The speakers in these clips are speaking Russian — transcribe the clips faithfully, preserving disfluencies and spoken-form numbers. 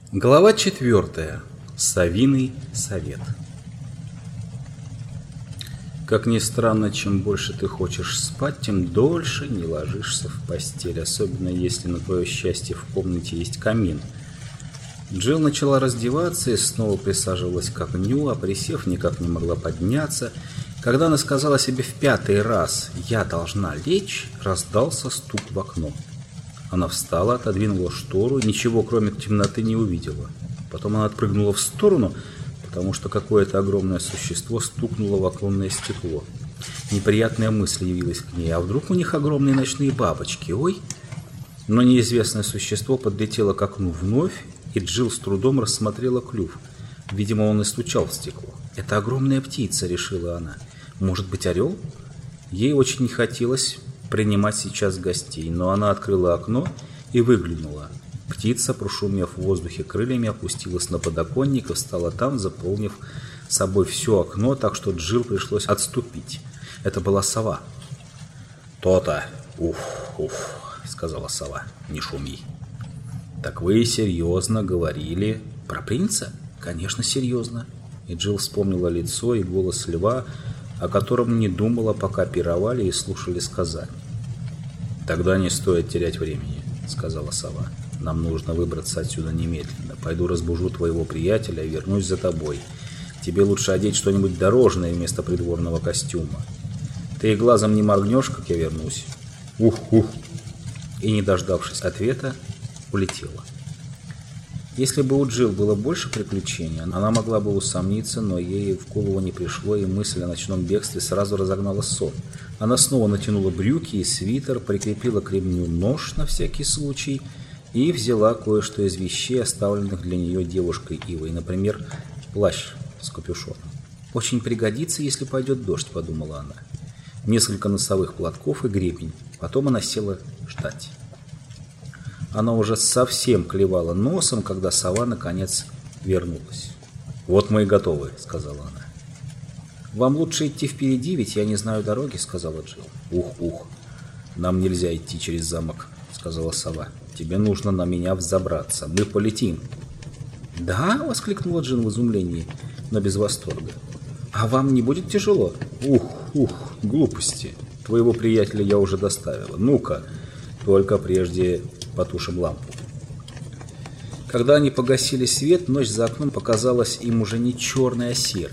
Глава четвертая. Совиный совет. Как ни странно, чем больше ты хочешь спать, тем дольше не ложишься в постель, особенно если на твое счастье в комнате есть камин. Джилл начала раздеваться и снова присаживалась к огню, а присев, никак не могла подняться. Когда она сказала себе в пятый раз «я должна лечь», раздался стук в окно. Она встала, отодвинула штору и ничего, кроме темноты, не увидела. Потом она отпрыгнула в сторону, потому что какое-то огромное существо стукнуло в оконное стекло. Неприятная мысль явилась к ней. А вдруг у них огромные ночные бабочки? Ой! Но неизвестное существо подлетело к окну вновь, и Джилл с трудом рассмотрела клюв. Видимо, он и стучал в стекло. «Это огромная птица», — решила она. «Может быть, орел?» Ей очень не хотелось принимать сейчас гостей, но она открыла окно и выглянула. Птица, прошумев в воздухе крыльями, опустилась на подоконник и встала там, заполнив собой все окно, так что Джилл пришлось отступить. Это была сова. «То-то! Уф, уф!» — сказала сова. «Не шуми!» «Так вы серьезно говорили про принца?» «Конечно, серьезно!» И Джилл вспомнила лицо и голос льва, о котором не думала, пока пировали и слушали сказания. «Тогда не стоит терять времени», — сказала сова. «Нам нужно выбраться отсюда немедленно. Пойду разбужу твоего приятеля и вернусь за тобой. Тебе лучше одеть что-нибудь дорожное вместо придворного костюма. Ты и глазом не моргнешь, как я вернусь». «Ух-ух!» И, не дождавшись ответа, улетела. Если бы у Джилл было больше приключений, она могла бы усомниться, но ей в голову не пришло, и мысль о ночном бегстве сразу разогнала сон. Она снова натянула брюки и свитер, прикрепила к ремню нож на всякий случай и взяла кое-что из вещей, оставленных для нее девушкой Ивой, например, плащ с капюшоном. «Очень пригодится, если пойдет дождь», — подумала она. Несколько носовых платков и гребень. Потом она села ждать. Она уже совсем клевала носом, когда сова наконец вернулась. «Вот мы и готовы», — сказала она. «Вам лучше идти впереди, ведь я не знаю дороги», — сказала Джилл. «Ух-ух, нам нельзя идти через замок», — сказала сова. «Тебе нужно на меня взобраться. Мы полетим». «Да?» — воскликнула Джилл в изумлении, но без восторга. «А вам не будет тяжело?» «Ух-ух, глупости. Твоего приятеля я уже доставила. Ну-ка, только прежде потушим лампу». Когда они погасили свет, ночь за окном показалась им уже не черной, а серой.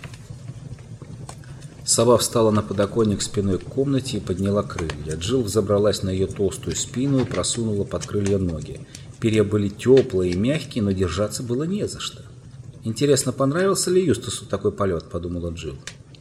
Сова встала на подоконник спиной к комнате и подняла крылья. Джилл взобралась на ее толстую спину и просунула под крылья ноги. Перья были теплые и мягкие, но держаться было не за что. «Интересно, понравился ли Юстасу такой полет?» – подумала Джилл.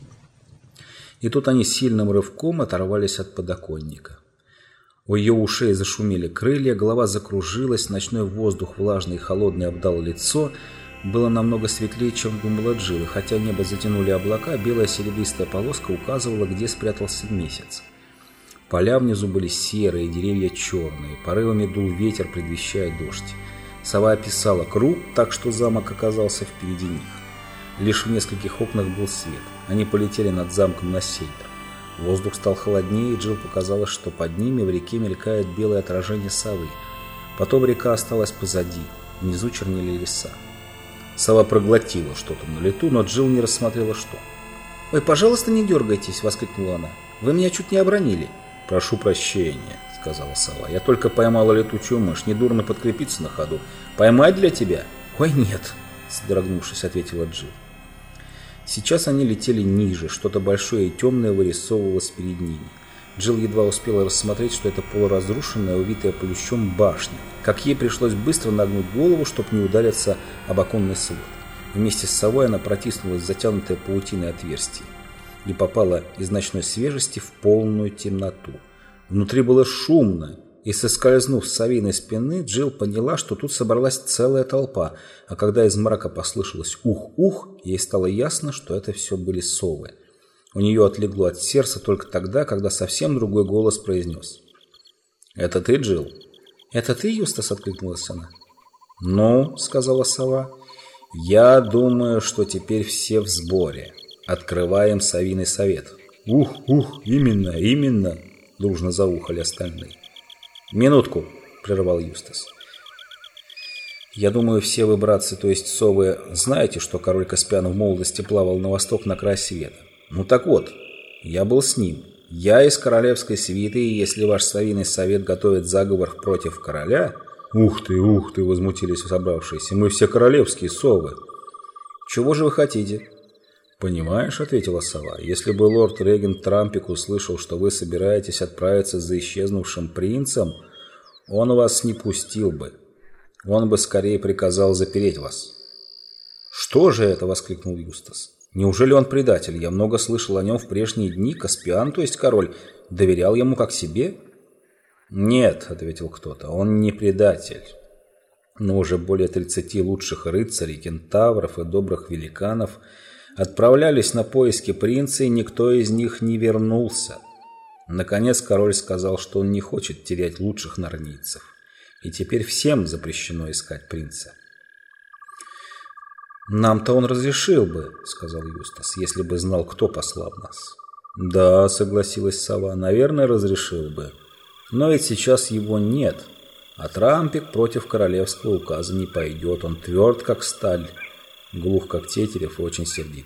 И тут они сильным рывком оторвались от подоконника. У ее ушей зашумели крылья, голова закружилась, ночной воздух влажный и холодный обдал лицо. Было намного светлее, чем думала Джилл, и хотя небо затянули облака, белая серебристая полоска указывала, где спрятался месяц. Поля внизу были серые, деревья черные, порывами дул ветер, предвещая дождь. Сова описала круг, так что замок оказался впереди них. Лишь в нескольких окнах был свет. Они полетели над замком на север. Воздух стал холоднее, и Джилл показалось, что под ними в реке мелькает белое отражение совы. Потом река осталась позади, внизу чернели леса. Сова проглотила что-то на лету, но Джилл не рассмотрела что. «Ой, пожалуйста, не дергайтесь!» — воскликнула она. «Вы меня чуть не обронили!» «Прошу прощения!» — сказала сова. «Я только поймала летучую мышь. Недурно подкрепиться на ходу. Поймать для тебя?» «Ой, нет!» — содрогнувшись, ответила Джилл. Сейчас они летели ниже, что-то большое и темное вырисовывалось перед ними. Джилл едва успела рассмотреть, что это полуразрушенная, увитая плющом башня. Как ей пришлось быстро нагнуть голову, чтобы не удариться об оконный свод. Вместе с совой она протиснулась в затянутое паутиной отверстие и попала из ночной свежести в полную темноту. Внутри было шумно, и, соскользнув с совиной спины, Джилл поняла, что тут собралась целая толпа, а когда из мрака послышалось «ух-ух», ей стало ясно, что это все были совы. У нее отлегло от сердца только тогда, когда совсем другой голос произнес: «Это ты, Джилл?» «Это ты, Юстас?» — откликнулась она. «Ну», — сказала сова, — «я думаю, что теперь все в сборе. Открываем совиный совет». «Ух-ух, именно, именно!» — дружно заухали остальные. «Минутку», — прервал Юстас. Я думаю, все вы, братцы, то есть совы, знаете, что король Каспиан в молодости плавал на восток на край света. Ну так вот, я был с ним. Я из королевской свиты, и если ваш совиный совет готовит заговор против короля... Ух ты, ух ты, возмутились собравшиеся, мы все королевские совы. Чего же вы хотите? Понимаешь, ответила сова, если бы лорд-регент Трампик услышал, что вы собираетесь отправиться за исчезнувшим принцем, он вас не пустил бы. Он бы скорее приказал запереть вас. «Что же это?» — воскликнул Юстас. «Неужели он предатель? Я много слышал о нем в прежние дни. Каспиан, то есть король, доверял ему как себе?» «Нет», — ответил кто-то, — «он не предатель. Но уже более тридцати лучших рыцарей, кентавров и добрых великанов отправлялись на поиски принца, и никто из них не вернулся. Наконец король сказал, что он не хочет терять лучших нарнийцев. И теперь всем запрещено искать принца». «Нам-то он разрешил бы», — сказал Юстас, — «если бы знал, кто послал нас». «Да», — согласилась сова, — «наверное, разрешил бы. Но ведь сейчас его нет, а Трампик против королевского указа не пойдет. Он тверд, как сталь, глух, как тетерев, и очень сердит».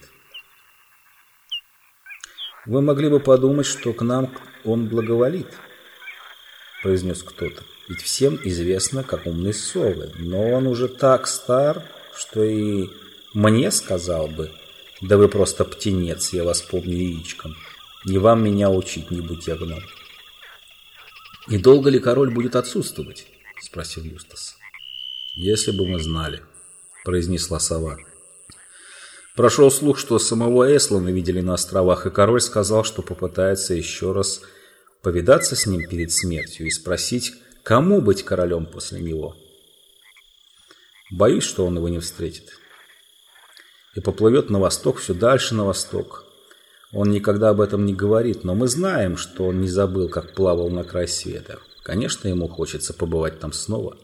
«Вы могли бы подумать, что к нам он благоволит», — произнес кто-то. «Ведь всем известно, как умны совы, но он уже так стар, что и мне сказал бы, да вы просто птенец, я вас помню яичком. Не вам меня учить, не будь я гном». «И долго ли король будет отсутствовать?» — спросил Юстас. «Если бы мы знали», — произнесла сова. Прошел слух, что самого Эслана видели на островах, и король сказал, что попытается еще раз повидаться с ним перед смертью и спросить, кому быть королем после него. Боюсь, что он его не встретит. И поплывет на восток, все дальше на восток. Он никогда об этом не говорит, но мы знаем, что он не забыл, как плавал на край света. Конечно, ему хочется побывать там снова.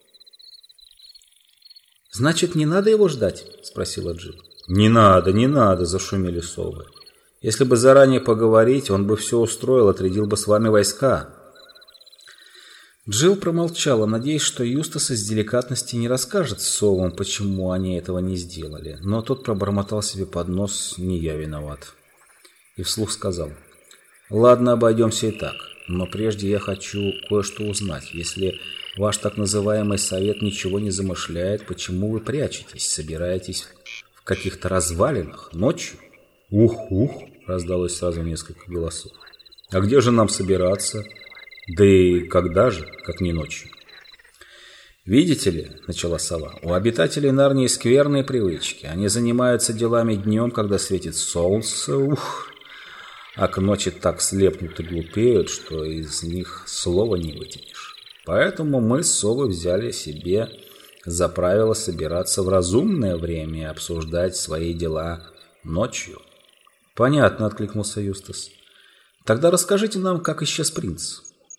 «Значит, не надо его ждать?» – спросила Джил. «Не надо, не надо», – зашумели совы. «Если бы заранее поговорить, он бы все устроил, отрядил бы с вами войска». Джилл промолчала, надеясь, что Юстас из деликатности не расскажет совам, почему они этого не сделали. Но тот пробормотал себе под нос: «Не я виноват». И вслух сказал: «Ладно, обойдемся и так, но прежде я хочу кое-что узнать. Если ваш так называемый совет ничего не замышляет, почему вы прячетесь, собираетесь в каких-то развалинах ночью?» «Ух-ух!» — раздалось сразу несколько голосов. «А где же нам собираться? Да и когда же, как не ночью?» «Видите ли, — начала сова, — у обитателей Нарнии скверные привычки. Они занимаются делами днем, когда светит солнце, ух, а к ночи так слепнут и глупеют, что из них слова не вытянешь. Поэтому мы, совы, взяли себе за правило собираться в разумное время и обсуждать свои дела ночью». «Понятно, — откликнулся Юстас. — Тогда расскажите нам, как исчез принц».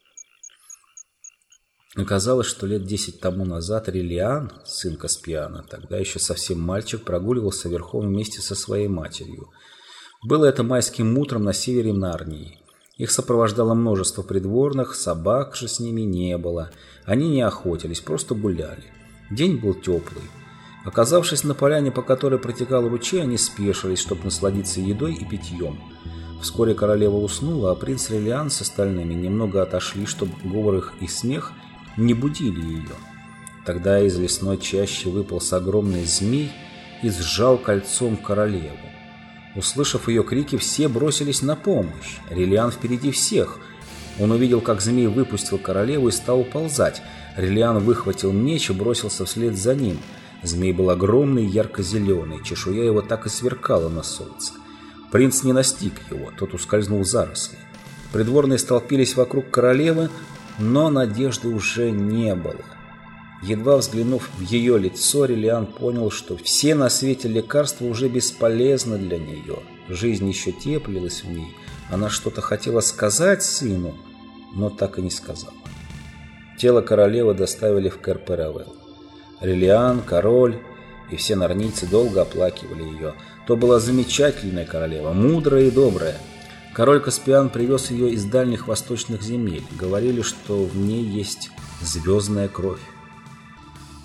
Оказалось, что лет десять тому назад Релиан, сын Каспиана, тогда еще совсем мальчик, прогуливался верхом вместе со своей матерью. Было это майским утром на севере Нарнии. Их сопровождало множество придворных, собак же с ними не было. Они не охотились, просто гуляли. День был теплый. Оказавшись на поляне, по которой протекал ручей, они спешились, чтобы насладиться едой и питьем. Вскоре королева уснула, а принц Релиан с остальными немного отошли, чтобы говор их и смех не будили ее. Тогда из лесной чащи выполз огромный змей и сжал кольцом королеву. Услышав ее крики, все бросились на помощь. Релиан впереди всех. Он увидел, как змей выпустил королеву и стал уползать. Релиан выхватил меч и бросился вслед за ним. Змей был огромный, ярко-зеленый, чешуя его так и сверкала на солнце. Принц не настиг его, тот ускользнул в заросли. Придворные столпились вокруг королевы, но надежды уже не было. Едва взглянув в ее лицо, Релиан понял, что все на свете лекарства уже бесполезны для нее. Жизнь еще теплилась в ней. Она что-то хотела сказать сыну, но так и не сказала. Тело королевы доставили в Кэр-Перавелл. Релиан, король и все нарнийцы долго оплакивали ее. То была замечательная королева, мудрая и добрая. Король Каспиан привез ее из дальних восточных земель. Говорили, что в ней есть звездная кровь.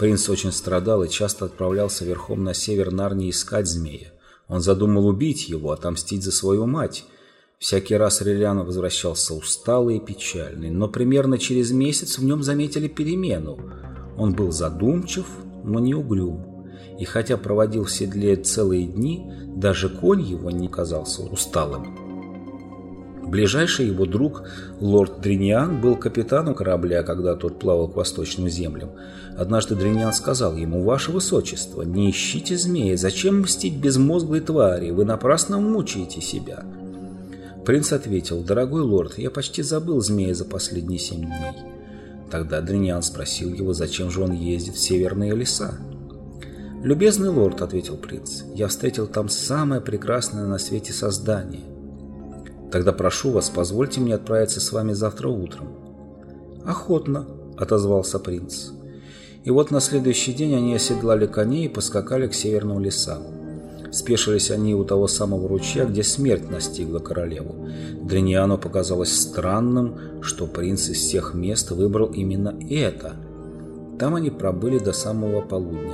Принц очень страдал и часто отправлялся верхом на север Нарнии искать змея. Он задумал убить его, отомстить за свою мать. Всякий раз Релиан возвращался усталый и печальный, но примерно через месяц в нем заметили перемену. Он был задумчив, но не угрюм, и хотя проводил в седле целые дни, даже конь его не казался усталым. Ближайший его друг, лорд Дриниан, был капитаном корабля, когда тот плавал к восточным землям. Однажды Дриниан сказал ему: «Ваше высочество, не ищите змея, зачем мстить безмозглой твари, вы напрасно мучаете себя». Принц ответил: «Дорогой лорд, я почти забыл змея за последние семь дней». Тогда Дриниан спросил его, зачем же он ездит в северные леса. «Любезный лорд», — ответил принц, — «я встретил там самое прекрасное на свете создание». «Тогда прошу вас, позвольте мне отправиться с вами завтра утром». «Охотно», — отозвался принц. И вот на следующий день они оседлали коней и поскакали к северным лесам. Спешились они у того самого ручья, где смерть настигла королеву. Дриниану показалось странным, что принц из всех мест выбрал именно это. Там они пробыли до самого полудня.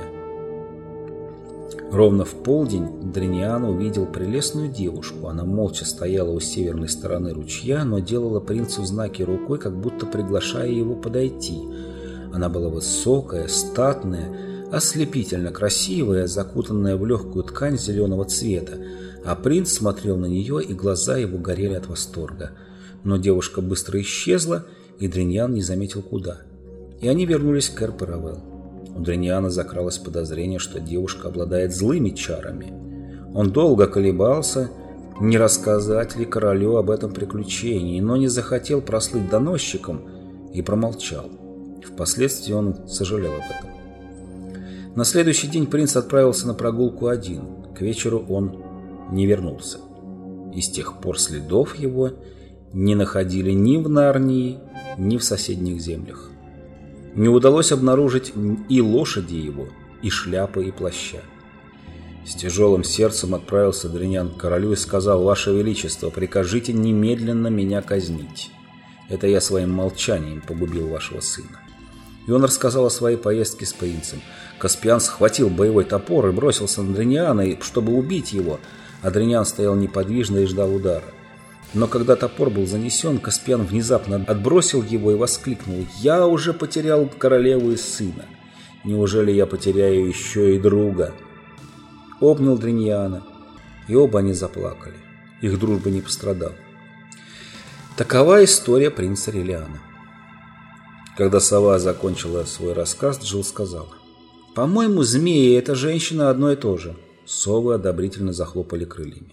Ровно в полдень Дриниан увидел прелестную девушку. Она молча стояла у северной стороны ручья, но делала принцу знаки рукой, как будто приглашая его подойти. Она была высокая, статная, ослепительно красивая, закутанная в легкую ткань зеленого цвета, а принц смотрел на нее, и глаза его горели от восторга. Но девушка быстро исчезла, и Дриниан не заметил куда. И они вернулись к Эр-Паравелл. У Дриниана закралось подозрение, что девушка обладает злыми чарами. Он долго колебался, не рассказать ли королю об этом приключении, но не захотел прослыть доносчиком и промолчал. Впоследствии он сожалел об этом. На следующий день принц отправился на прогулку один. К вечеру он не вернулся. И с тех пор следов его не находили ни в Нарнии, ни в соседних землях. Не удалось обнаружить и лошади его, и шляпы, и плаща. С тяжелым сердцем отправился Дриниан к королю и сказал: «Ваше Величество, прикажите немедленно меня казнить. Это я своим молчанием погубил вашего сына». И он рассказал о своей поездке с принцем. Каспиан схватил боевой топор и бросился на Дриниана, чтобы убить его, а Дриниан стоял неподвижно и ждал удара. Но когда топор был занесен, Каспиан внезапно отбросил его и воскликнул: «Я уже потерял королеву и сына. Неужели я потеряю еще и друга?» Обнял Дриниана, и оба они заплакали. Их дружба не пострадала. Такова история принца Релиана. Когда сова закончила свой рассказ, Джилл сказала: «По-моему, змеи и эта женщина одно и то же». Совы одобрительно захлопали крыльями.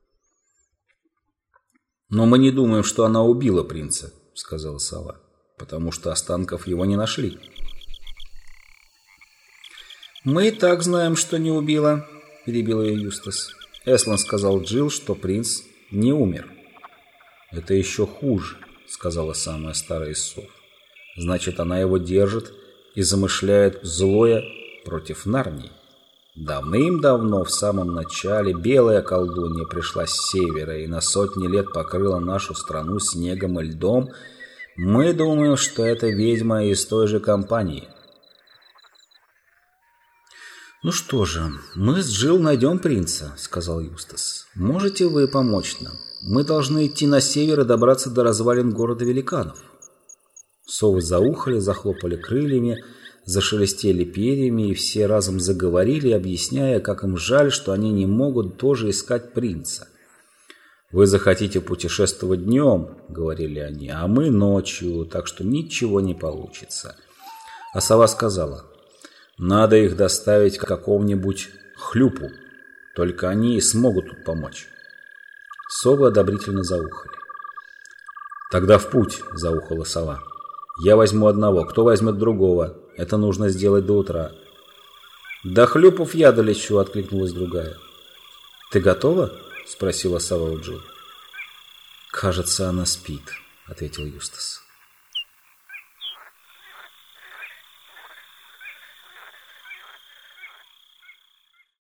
«Но мы не думаем, что она убила принца», — сказала сова, «потому что останков его не нашли». «Мы и так знаем, что не убила», — перебил ее Юстас. Эслан сказал Джилл, что принц не умер. «Это еще хуже», — сказала самая старая из сов. «Значит, она его держит и замышляет злое против Нарнии». Давным-давно, в самом начале, белая колдунья пришла с севера и на сотни лет покрыла нашу страну снегом и льдом. Мы думаем, что это ведьма из той же компании. «Ну что же, мы с Джилл найдем принца», — сказал Юстас. «Можете вы помочь нам? Мы должны идти на север и добраться до развалин города великанов». Совы заухали, захлопали крыльями, зашелестели перьями, и все разом заговорили, объясняя, как им жаль, что они не могут тоже искать принца. «Вы захотите путешествовать днем», — говорили они, — «а мы ночью, так что ничего не получится». А сова сказала: «Надо их доставить к какому-нибудь хлюпу, только они и смогут тут помочь». Совы одобрительно заухали. «Тогда в путь», — заухала сова. «Я возьму одного, кто возьмет другого? Это нужно сделать до утра». «До хлюпов я долечу», — откликнулась другая. «Ты готова?» — спросила сова у Джилл. «Кажется, она спит», — ответил Юстас.